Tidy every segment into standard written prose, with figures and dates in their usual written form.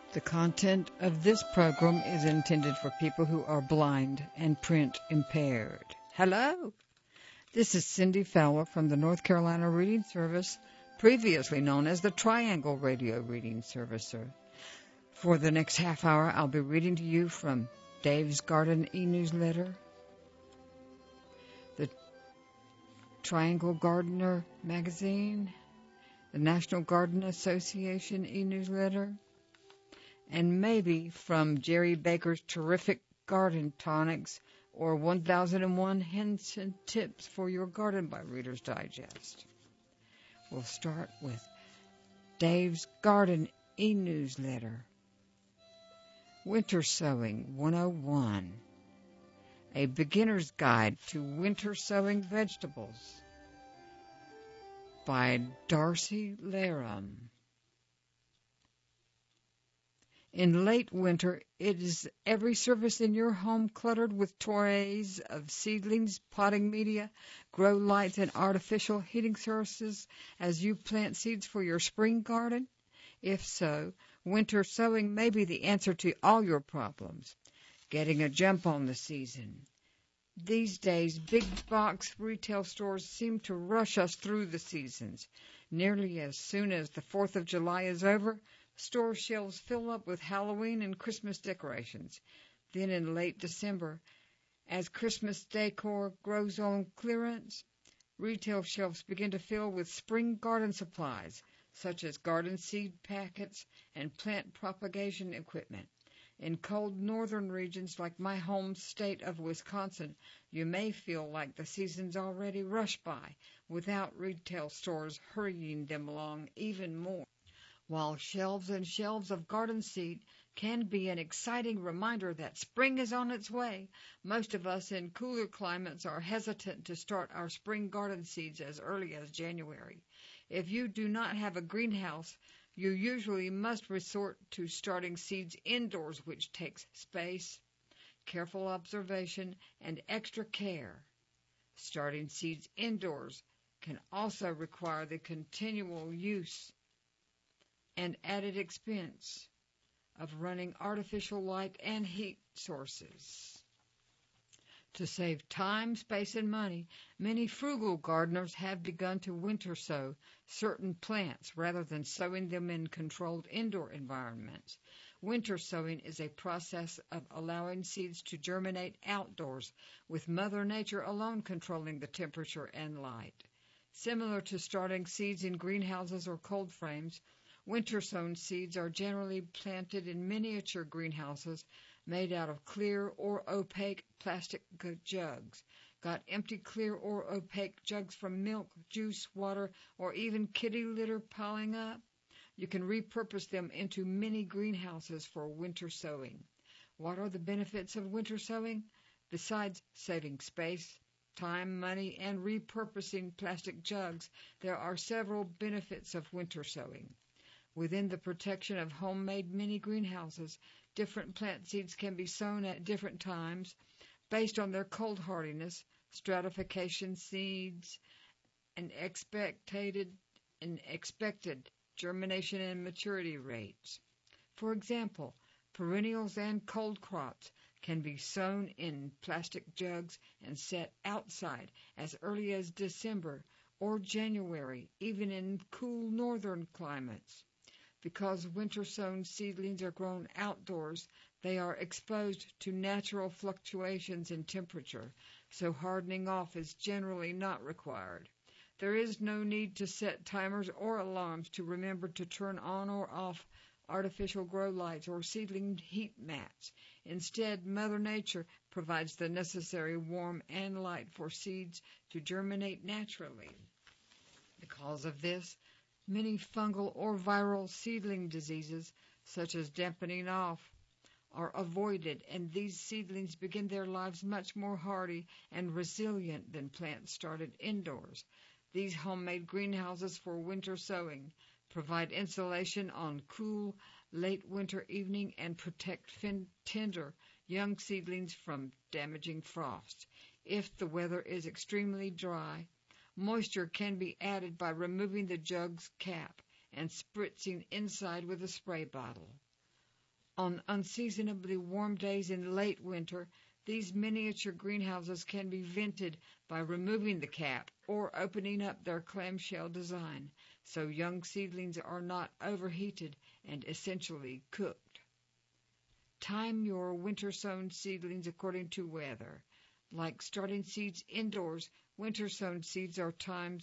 The content of this program is intended for people who are blind and print impaired. Hello, this is Cindy Fowler from the North Carolina Reading Service, previously known as the Triangle Radio Reading Service. For the next half hour, I'll be reading to you from Dave's Garden e-newsletter, the Triangle Gardener magazine, the National Garden Association e-newsletter, and maybe from Jerry Baker's terrific garden tonics or 1001 hints and tips for your garden by Reader's Digest. We'll start with Dave's Garden e-newsletter. Winter Sowing 101, a beginner's guide to winter sowing vegetables by Darcy Laram. In late winter, it is every surface in your home cluttered with trays of seedlings, potting media, grow lights, and artificial heating sources as you plant seeds for your spring garden? If so, winter sowing may be the answer to all your problems. Getting a jump on the season. These days, big box retail stores seem to rush us through the seasons. Nearly as soon as the 4th of July is over, store shelves fill up with Halloween and Christmas decorations. Then in late December, as Christmas decor grows on clearance, retail shelves begin to fill with spring garden supplies, such as garden seed packets and plant propagation equipment. In cold northern regions like my home state of Wisconsin, you may feel like the season's already rushed by, without retail stores hurrying them along even more. While shelves and shelves of garden seed can be an exciting reminder that spring is on its way, most of us in cooler climates are hesitant to start our spring garden seeds as early as January. If you do not have a greenhouse, you usually must resort to starting seeds indoors, which takes space, careful observation, and extra care. Starting seeds indoors can also require the continual use and added expense of running artificial light and heat sources. To save time, space, and money, many frugal gardeners have begun to winter sow certain plants rather than sowing them in controlled indoor environments. Winter sowing is a process of allowing seeds to germinate outdoors, with Mother Nature alone controlling the temperature and light. Similar to starting seeds in greenhouses or cold frames, winter-sown seeds are generally planted in miniature greenhouses made out of clear or opaque plastic jugs. Got empty clear or opaque jugs from milk, juice, water, or even kitty litter piling up? You can repurpose them into mini greenhouses for winter sowing. What are the benefits of winter sowing? Besides saving space, time, money, and repurposing plastic jugs, there are several benefits of winter sowing. Within the protection of homemade mini greenhouses, different plant seeds can be sown at different times based on their cold hardiness, stratification seeds, and expected germination and maturity rates. For example, perennials and cold crops can be sown in plastic jugs and set outside as early as December or January, even in cool northern climates. Because winter-sown seedlings are grown outdoors, they are exposed to natural fluctuations in temperature, so hardening off is generally not required. There is no need to set timers or alarms to remember to turn on or off artificial grow lights or seedling heat mats. Instead, Mother Nature provides the necessary warmth and light for seeds to germinate naturally. Because of this, many fungal or viral seedling diseases, such as dampening off, are avoided, and these seedlings begin their lives much more hardy and resilient than plants started indoors. These homemade greenhouses for winter sowing provide insulation on cool, late winter evening and protect tender, young seedlings from damaging frost. If the weather is extremely dry, moisture can be added by removing the jug's cap and spritzing inside with a spray bottle. On unseasonably warm days in late winter, these miniature greenhouses can be vented by removing the cap or opening up their clamshell design, so young seedlings are not overheated and essentially cooked. Time your winter-sown seedlings according to weather. Like starting seeds indoors, winter-sown seeds are timed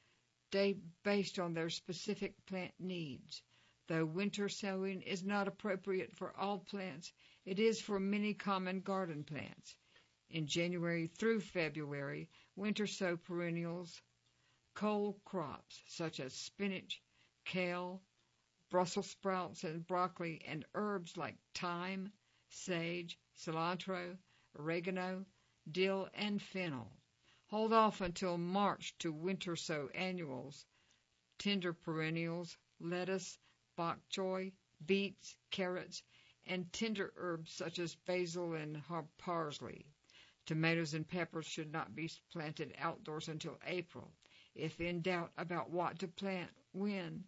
based on their specific plant needs. Though winter sowing is not appropriate for all plants, it is for many common garden plants. In January through February, winter sow perennials, cole crops such as spinach, kale, Brussels sprouts and broccoli, and herbs like thyme, sage, cilantro, oregano, dill, and fennel. Hold off until March to winter sow annuals, tender perennials, lettuce, bok choy, beets, carrots, and tender herbs such as basil and parsley. Tomatoes and peppers should not be planted outdoors until April. If in doubt about what to plant when,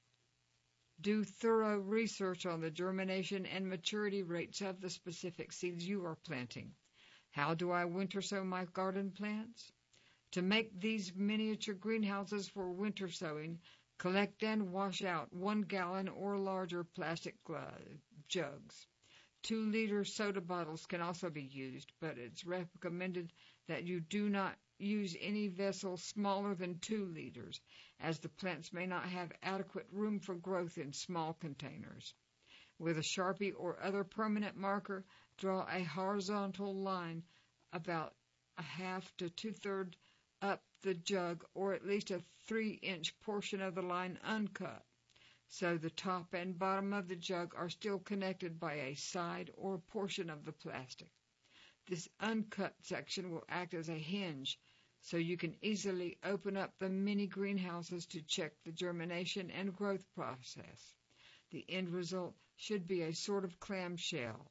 do thorough research on the germination and maturity rates of the specific seeds you are planting. How do I winter sow my garden plants? To make these miniature greenhouses for winter sowing, collect and wash out 1 gallon or larger plastic jugs. 2-liter soda bottles can also be used, but it's recommended that you do not use any vessel smaller than 2 liters, as the plants may not have adequate room for growth in small containers. With a Sharpie or other permanent marker, draw a horizontal line about a half to 2/3 up the jug, or at least a 3-inch portion of the line uncut, so the top and bottom of the jug are still connected by a side or portion of the plastic. This uncut section will act as a hinge, so you can easily open up the mini greenhouses to check the germination and growth process. The end result should be a sort of clamshell.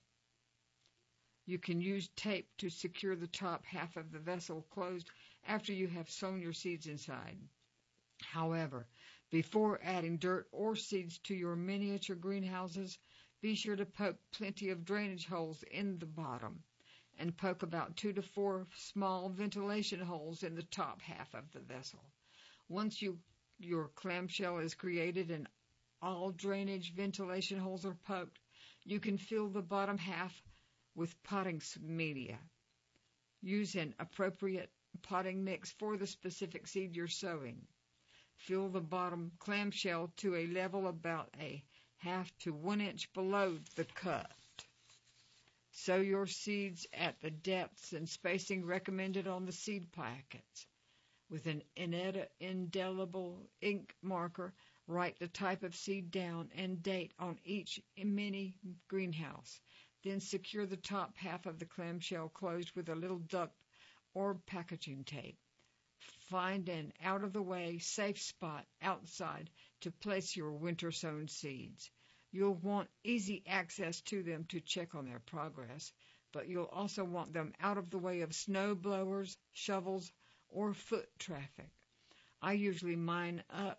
You can use tape to secure the top half of the vessel closed after you have sown your seeds inside. However, before adding dirt or seeds to your miniature greenhouses, be sure to poke plenty of drainage holes in the bottom, and poke about 2 to 4 small ventilation holes in the top half of the vessel. Once your clamshell is created and all drainage ventilation holes are poked, you can fill the bottom half with potting media. Use an appropriate potting mix for the specific seed you're sowing. Fill the bottom clamshell to a level about a half to 1 inch below the cut. Sow your seeds at the depths and spacing recommended on the seed packets. With an indelible ink marker, write the type of seed down and date on each mini greenhouse. Then secure the top half of the clamshell closed with a little duct or packaging tape. Find an out-of-the-way, safe spot outside to place your winter-sown seeds. You'll want easy access to them to check on their progress, but you'll also want them out of the way of snow blowers, shovels, or foot traffic. I usually mine up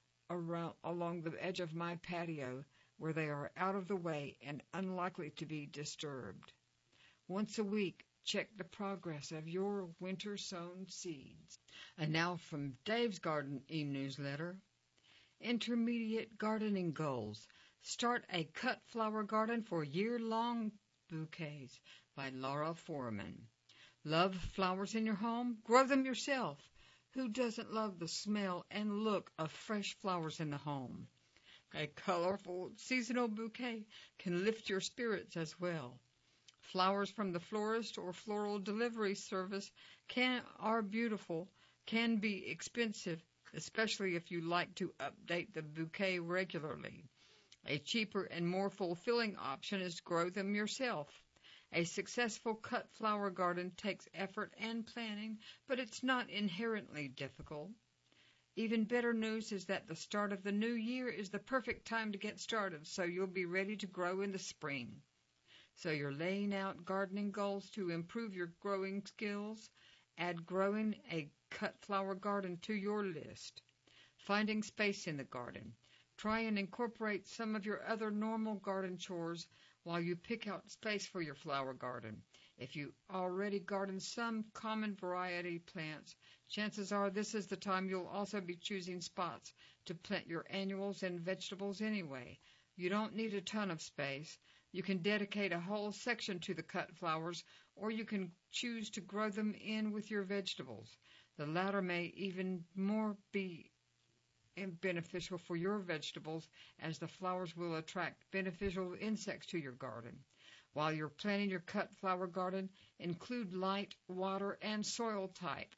along the edge of my patio where they are out of the way and unlikely to be disturbed. Once a week, check the progress of your winter-sown seeds. And now from Dave's Garden e-newsletter, Intermediate Gardening Goals. Start a cut flower garden for year-long bouquets by Laura Foreman. Love flowers in your home? Grow them yourself. Who doesn't love the smell and look of fresh flowers in the home? A colorful seasonal bouquet can lift your spirits as well. Flowers from the florist or floral delivery service are beautiful, can be expensive, especially if you like to update the bouquet regularly. A cheaper and more fulfilling option is to grow them yourself. A successful cut flower garden takes effort and planning, but it's not inherently difficult. Even better news is that the start of the new year is the perfect time to get started, so you'll be ready to grow in the spring. So you're laying out gardening goals to improve your growing skills. Add growing a cut flower garden to your list. Finding space in the garden. Try and incorporate some of your other normal garden chores while you pick out space for your flower garden. If you already garden some common variety plants, chances are this is the time you'll also be choosing spots to plant your annuals and vegetables anyway. You don't need a ton of space. You can dedicate a whole section to the cut flowers, or you can choose to grow them in with your vegetables. The latter may even more be beneficial for your vegetables, as the flowers will attract beneficial insects to your garden. While you're planting your cut flower garden, include light, water, and soil type.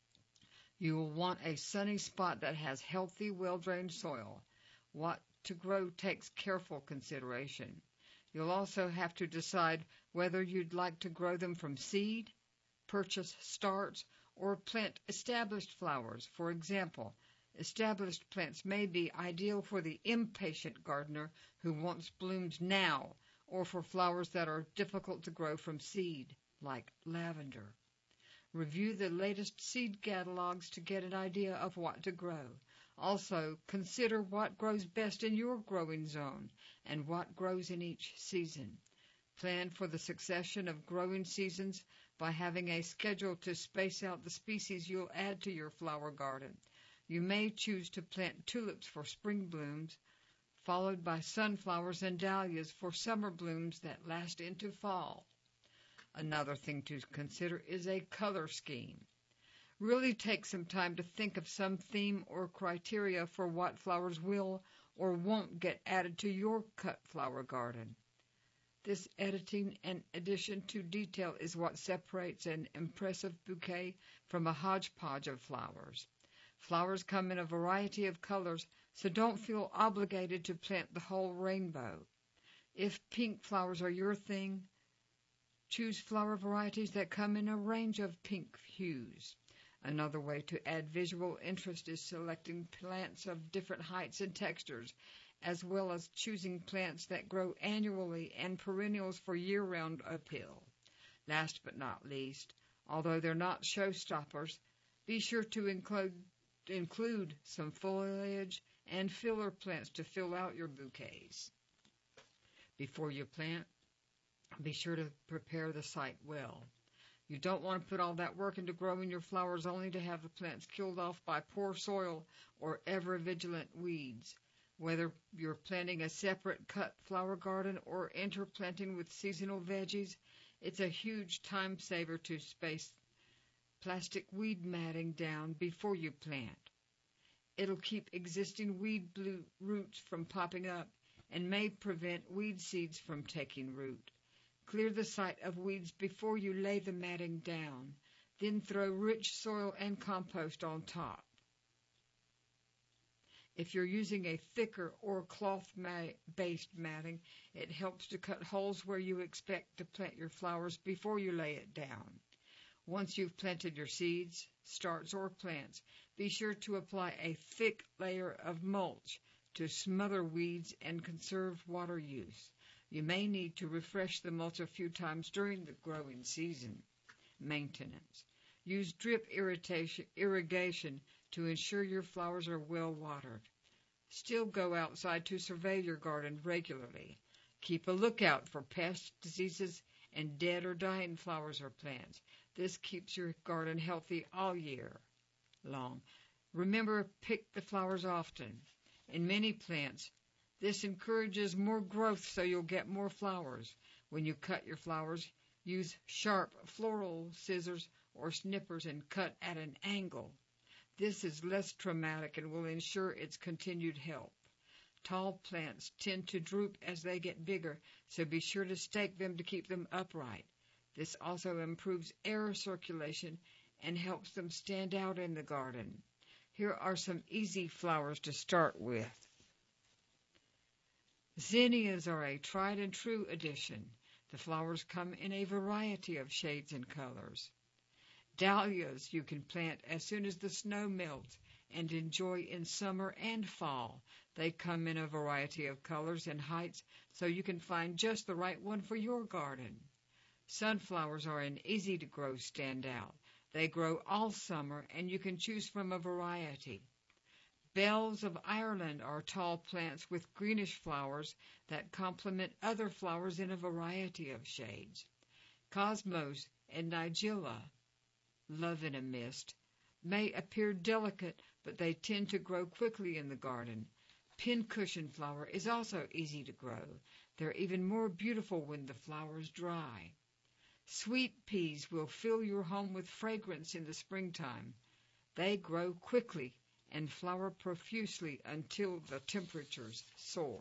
You will want a sunny spot that has healthy, well-drained soil. What to grow takes careful consideration. You'll also have to decide whether you'd like to grow them from seed, purchase starts, or plant established flowers. For example, established plants may be ideal for the impatient gardener who wants blooms now, or for flowers that are difficult to grow from seed, like lavender. Review the latest seed catalogs to get an idea of what to grow. Also, consider what grows best in your growing zone and what grows in each season. Plan for the succession of growing seasons by having a schedule to space out the species you'll add to your flower garden. You may choose to plant tulips for spring blooms, followed by sunflowers and dahlias for summer blooms that last into fall. Another thing to consider is a color scheme. Really take some time to think of some theme or criteria for what flowers will or won't get added to your cut flower garden. This editing and addition to detail is what separates an impressive bouquet from a hodgepodge of flowers. Flowers come in a variety of colors, so don't feel obligated to plant the whole rainbow. If pink flowers are your thing, choose flower varieties that come in a range of pink hues. Another way to add visual interest is selecting plants of different heights and textures, as well as choosing plants that grow annually and perennials for year-round appeal. Last but not least, although they're not showstoppers, be sure to include some foliage and filler plants to fill out your bouquets. Before you plant, be sure to prepare the site well. You don't want to put all that work into growing your flowers only to have the plants killed off by poor soil or ever-vigilant weeds. Whether you're planting a separate cut flower garden or interplanting with seasonal veggies, it's a huge time saver to space plastic weed matting down before you plant. It'll keep existing weed roots from popping up and may prevent weed seeds from taking root. Clear the site of weeds before you lay the matting down. Then throw rich soil and compost on top. If you're using a thicker or cloth-based matting, it helps to cut holes where you expect to plant your flowers before you lay it down. Once you've planted your seeds, starts, or plants, be sure to apply a thick layer of mulch to smother weeds and conserve water use. You may need to refresh the mulch a few times during the growing season. Maintenance. Use drip irrigation to ensure your flowers are well watered. Still go outside to survey your garden regularly. Keep a lookout for pests, diseases, and dead or dying flowers or plants. This keeps your garden healthy all year long. Remember, pick the flowers often. In many plants, this encourages more growth so you'll get more flowers. When you cut your flowers, use sharp floral scissors or snippers and cut at an angle. This is less traumatic and will ensure its continued health. Tall plants tend to droop as they get bigger, so be sure to stake them to keep them upright. This also improves air circulation and helps them stand out in the garden. Here are some easy flowers to start with. Zinnias are a tried and true addition. The flowers come in a variety of shades and colors. Dahlias you can plant as soon as the snow melts and enjoy in summer and fall. They come in a variety of colors and heights, so you can find just the right one for your garden. Sunflowers are an easy-to-grow standout. They grow all summer, and you can choose from a variety. Bells of Ireland are tall plants with greenish flowers that complement other flowers in a variety of shades. Cosmos and Nigella, love in a mist, may appear delicate, but they tend to grow quickly in the garden. Pincushion flower is also easy to grow. They're even more beautiful when the flowers dry. Sweet peas will fill your home with fragrance in the springtime. They grow quickly and flower profusely until the temperatures soar.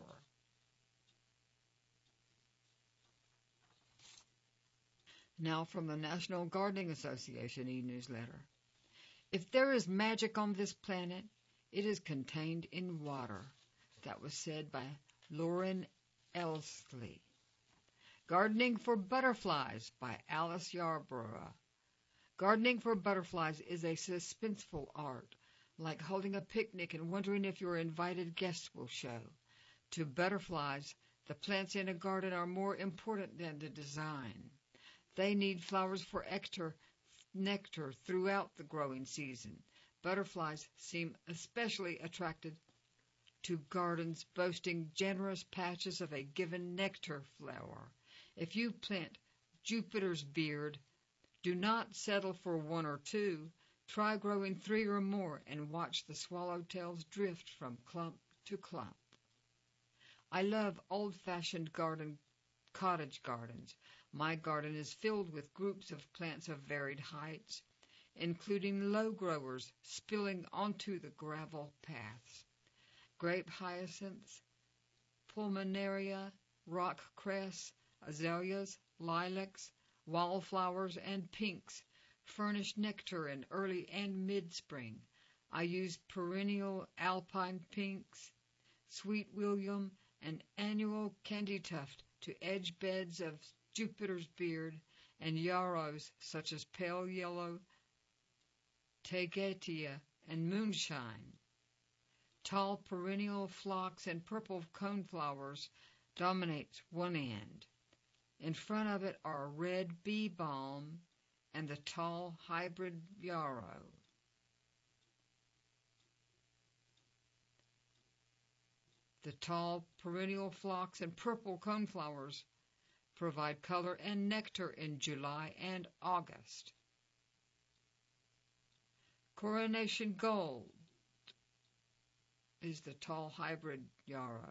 Now from the National Gardening Association e-newsletter. If there is magic on this planet, it is contained in water. That was said by Lauren Elsley. Gardening for Butterflies by Alice Yarborough. Gardening for butterflies is a suspenseful art, like holding a picnic and wondering if your invited guests will show. To butterflies, the plants in a garden are more important than the design. They need flowers for nectar throughout the growing season. Butterflies seem especially attracted to gardens boasting generous patches of a given nectar flower. If you plant Jupiter's beard, do not settle for one or two. Try growing 3 or more and watch the swallowtails drift from clump to clump. I love old-fashioned cottage gardens. My garden is filled with groups of plants of varied heights, including low growers spilling onto the gravel paths. Grape hyacinths, pulmonaria, rock cress, azaleas, lilacs, wallflowers, and pinks furnish nectar in early and mid-spring. I use perennial alpine pinks, sweet william, and annual candytuft to edge beds of Jupiter's beard and yarrows such as pale yellow, tagetia, and moonshine. Tall perennial phlox and purple coneflowers dominates one end. In front of it are red bee balm and the tall hybrid yarrow. The tall perennial phlox and purple coneflowers provide color and nectar in July and August. Coronation Gold is the tall hybrid yarrow.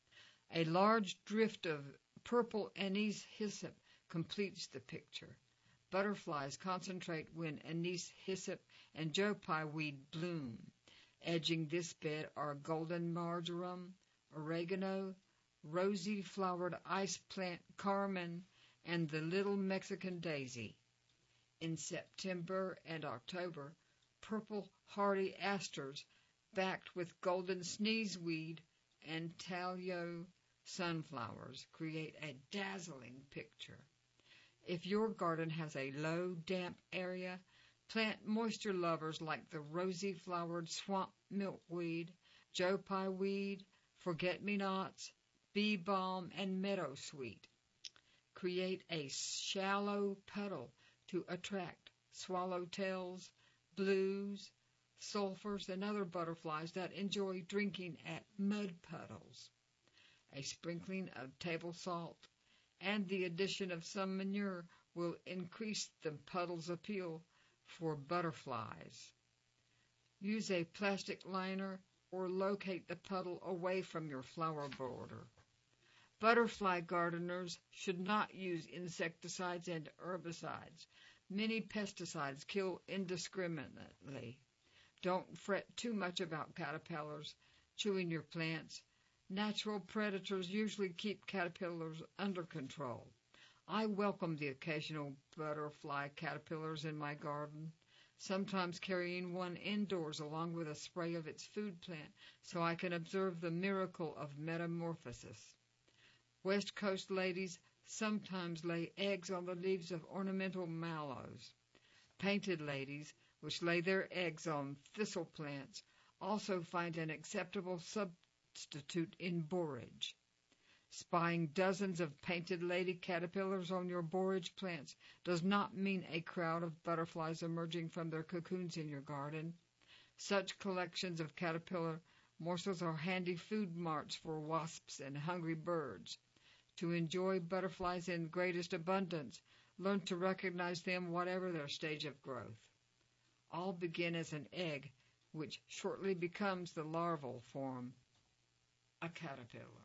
A large drift of purple anise hyssop completes the picture. Butterflies concentrate when anise hyssop and joe pye weed bloom. Edging this bed are golden marjoram, oregano, rosy-flowered ice plant carmine, and the little Mexican daisy. In September and October, purple hardy asters backed with golden sneezeweed and tallow sunflowers create a dazzling picture. If your garden has a low, damp area, plant moisture lovers like the rosy-flowered swamp milkweed, joe pye weed, forget-me-nots, bee balm, and meadowsweet. Create a shallow puddle to attract swallowtails, blues, sulfurs, and other butterflies that enjoy drinking at mud puddles. A sprinkling of table salt and the addition of some manure will increase the puddle's appeal for butterflies. Use a plastic liner or locate the puddle away from your flower border. Butterfly gardeners should not use insecticides and herbicides. Many pesticides kill indiscriminately. Don't fret too much about caterpillars chewing your plants. Natural predators usually keep caterpillars under control. I welcome the occasional butterfly caterpillars in my garden, sometimes carrying one indoors along with a spray of its food plant so I can observe the miracle of metamorphosis. West Coast ladies sometimes lay eggs on the leaves of ornamental mallows. Painted ladies, which lay their eggs on thistle plants, also find an acceptable substitute in borage. Spying dozens of painted lady caterpillars on your borage plants does not mean a crowd of butterflies emerging from their cocoons in your garden. Such collections of caterpillar morsels are handy food marts for wasps and hungry birds. To enjoy butterflies in greatest abundance, learn to recognize them whatever their stage of growth. All begin as an egg, which shortly becomes the larval form, a caterpillar.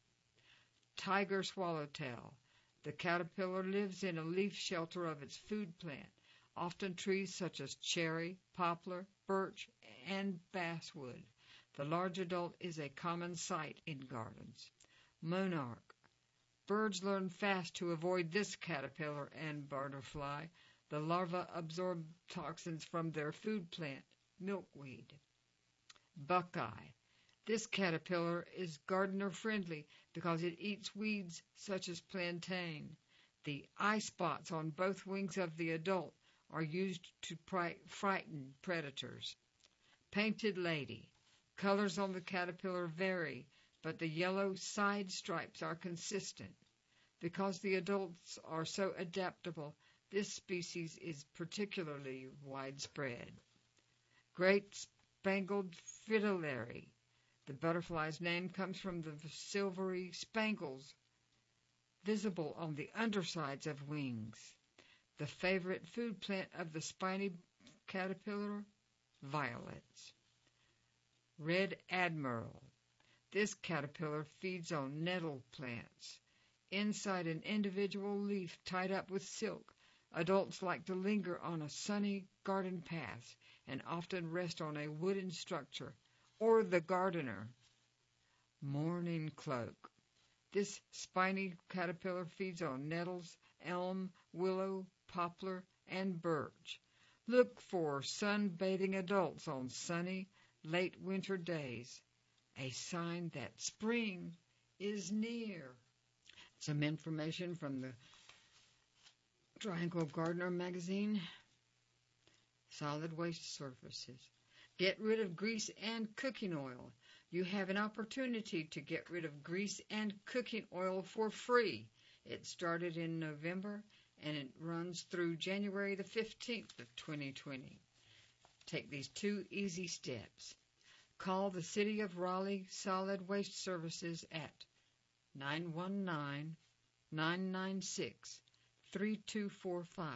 Tiger swallowtail. The caterpillar lives in a leaf shelter of its food plant, often trees such as cherry, poplar, birch, and basswood. The large adult is a common sight in gardens. Monarch. Birds learn fast to avoid this caterpillar and butterfly. The larvae absorb toxins from their food plant, milkweed. Buckeye. This caterpillar is gardener friendly because it eats weeds such as plantain. The eye spots on both wings of the adult are used to frighten predators. Painted lady. Colors on the caterpillar vary, but the yellow side stripes are consistent. Because the adults are so adaptable, this species is particularly widespread. Great spangled fritillary. The butterfly's name comes from the silvery spangles visible on the undersides of wings. The favorite food plant of the spiny caterpillar, violets. Red admiral. This caterpillar feeds on nettle plants. Inside an individual leaf tied up with silk, adults like to linger on a sunny garden path and often rest on a wooden structure or the gardener. Mourning cloak. This spiny caterpillar feeds on nettles, elm, willow, poplar, and birch. Look for sunbathing adults on sunny, late winter days, a sign that spring is near. Some information from the Triangle Gardener magazine. Solid waste surfaces. Get rid of grease and cooking oil. You have an opportunity to get rid of grease and cooking oil for free. It started in November and it runs through January the 15th of 2020. Take these 2 easy steps. Call the City of Raleigh Solid Waste Services at 919-996-3245.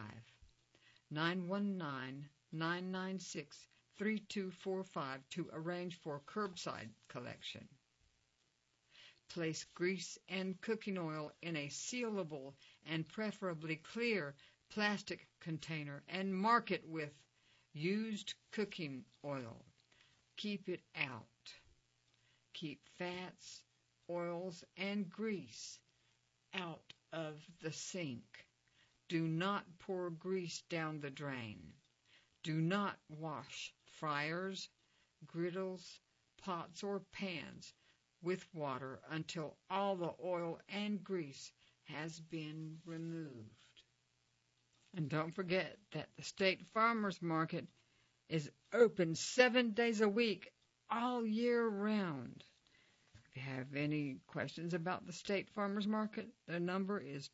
919-996-3245 to arrange for curbside collection. Place grease and cooking oil in a sealable and preferably clear plastic container and mark it with used cooking oil. Keep it out. Keep fats, oils, and grease out of the sink. Do not pour grease down the drain. Do not wash fryers, griddles, pots, or pans with water until all the oil and grease has been removed. And don't forget that the State Farmers Market is open 7 days a week, all year round. If you have any questions about the State Farmers Market, the number is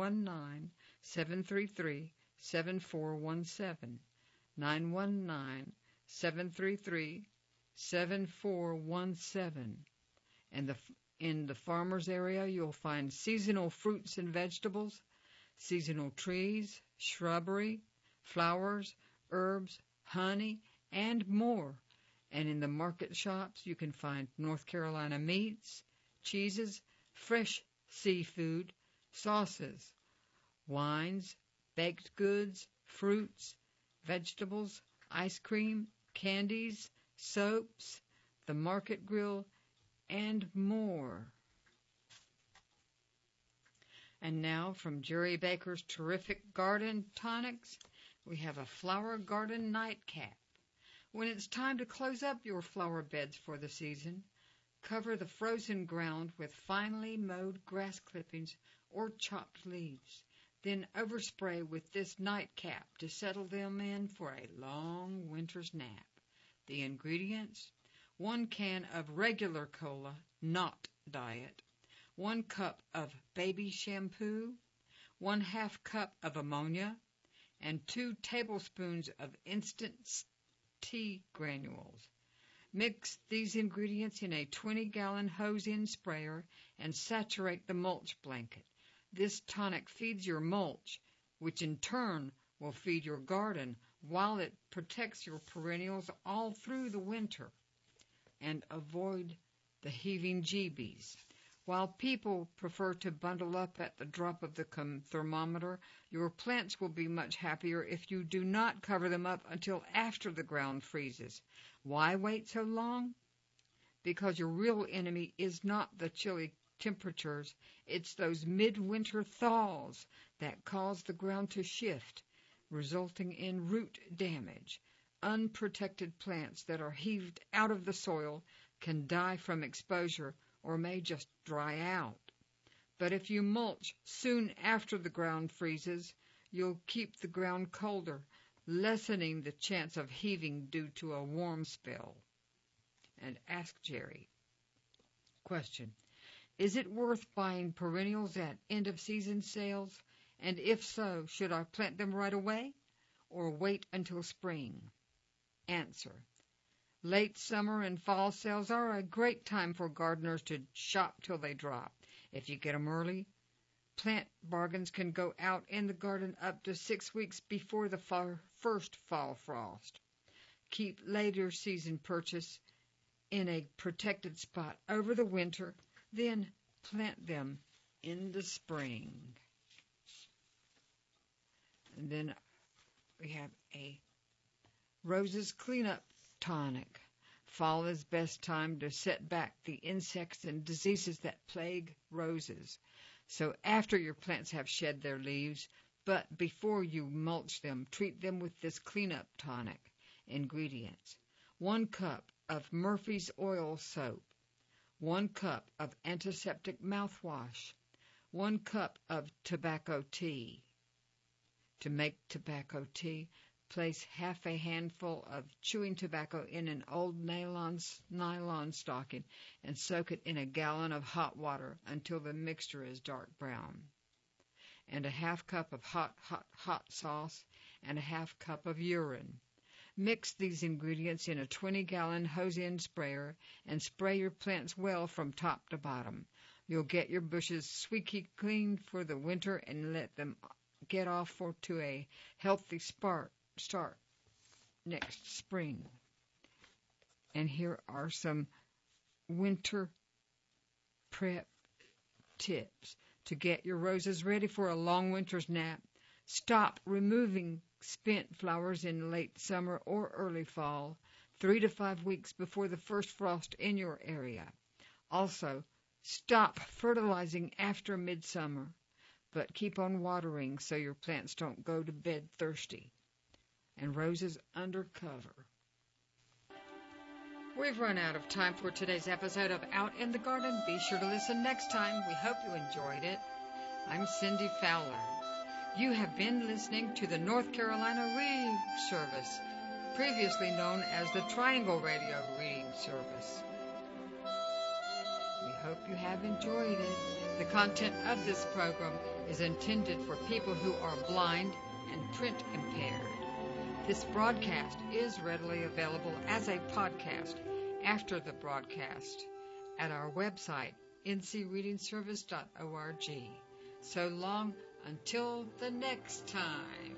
919-733-7417. 919-733-7417. And in the farmers area, you'll find seasonal fruits and vegetables, seasonal trees, shrubbery, flowers, herbs, honey, and more. And in the market shops, you can find North Carolina meats, cheeses, fresh seafood, sauces, wines, baked goods, fruits, vegetables, ice cream, candies, soaps, the market grill, and more. And now from Jerry Baker's terrific garden tonics, we have a flower garden nightcap. When it's time to close up your flower beds for the season, cover the frozen ground with finely mowed grass clippings or chopped leaves. Then overspray with this nightcap to settle them in for a long winter's nap. The ingredients: 1 can of regular cola, not diet, 1 cup of baby shampoo, 1/2 cup of ammonia, and 2 tablespoons of instant tea granules. Mix these ingredients in a 20-gallon hose-in sprayer and saturate the mulch blanket. This tonic feeds your mulch, which in turn will feed your garden while it protects your perennials all through the winter. And avoid the heaving jeebies. While people prefer to bundle up at the drop of the thermometer, your plants will be much happier if you do not cover them up until after the ground freezes. Why wait so long? Because your real enemy is not the chilly temperatures, it's those midwinter thaws that cause the ground to shift, resulting in root damage. Unprotected plants that are heaved out of the soil can die from exposure or may just dry out. But if you mulch soon after the ground freezes, you'll keep the ground colder, lessening the chance of heaving due to a warm spell. And Ask Jerry. Question: is it worth buying perennials at end-of-season sales? And if so, should I plant them right away or wait until spring? Answer: late summer and fall sales are a great time for gardeners to shop till they drop. If you get them early, plant bargains can go out in the garden up to 6 weeks before the first fall frost. Keep later season purchase in a protected spot over the winter, then plant them in the spring. And then we have a Roses Cleanup Tonic. Fall is best time to set back the insects and diseases that plague roses. So after your plants have shed their leaves, but before you mulch them, treat them with this cleanup tonic. Ingredients: 1 cup of Murphy's Oil soap, 1 cup of antiseptic mouthwash, 1 cup of tobacco tea. To make tobacco tea, place half a handful of chewing tobacco in an old nylon stocking and soak it in a gallon of hot water until the mixture is dark brown. And a half cup of hot sauce and a half cup of urine. Mix these ingredients in a 20-gallon hose-in sprayer and spray your plants well from top to bottom. You'll get your bushes squeaky clean for the winter and let them get off to a healthy start next spring. And here are some winter prep tips to get your roses ready for a long winter's nap. Stop removing spent flowers in late summer or early fall, 3 to 5 weeks before the first frost in your area. Also, stop fertilizing after midsummer, but keep on watering so your plants don't go to bed thirsty. And roses under cover. We've run out of time for today's episode of Out in the Garden. Be sure to listen next time. We hope you enjoyed it. I'm Cindy Fowler. You have been listening to the North Carolina Reading Service, previously known as the Triangle Radio Reading Service. We hope you have enjoyed it. The content of this program is intended for people who are blind and print impaired. This broadcast is readily available as a podcast after the broadcast at our website, ncreadingservice.org. So long until the next time.